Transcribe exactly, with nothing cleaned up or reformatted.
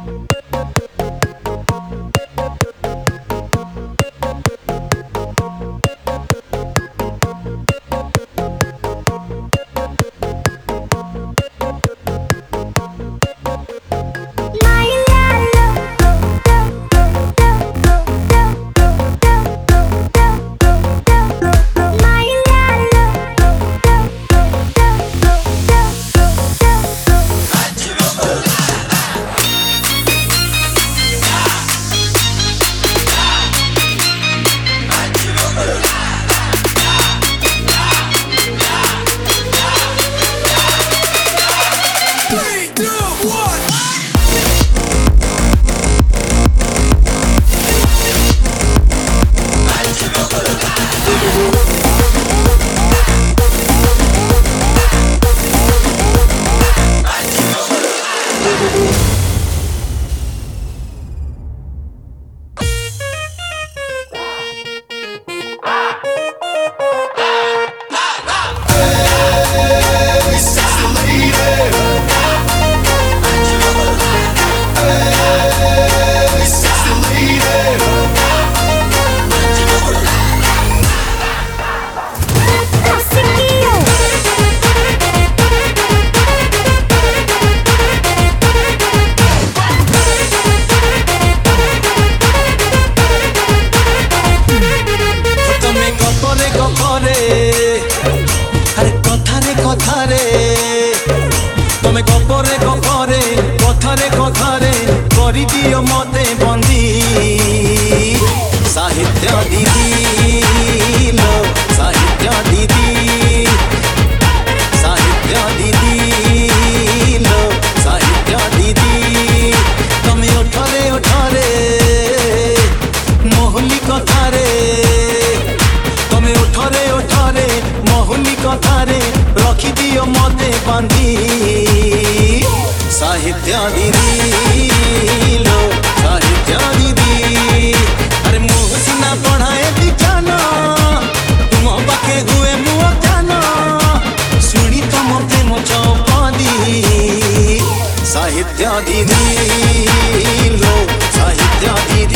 दियो मते बंदी साहित्य दीदी लो साहित्य दीदी साहित्य दीदी लो साहित्य दीदी तमे उठरे उठरे मोहली कथारे तमे उठरे उठरे मोहली कथारे रखी दियो मते बंदी साहित्य दीदी लो साहित्य दीदी अरे मुँह सिना पढ़ाए दिखाना तुम पाखे हुए मुँह जाना सुनी तो मते मो चौपादी साहित्य दीदी लो साहित्य दीदी।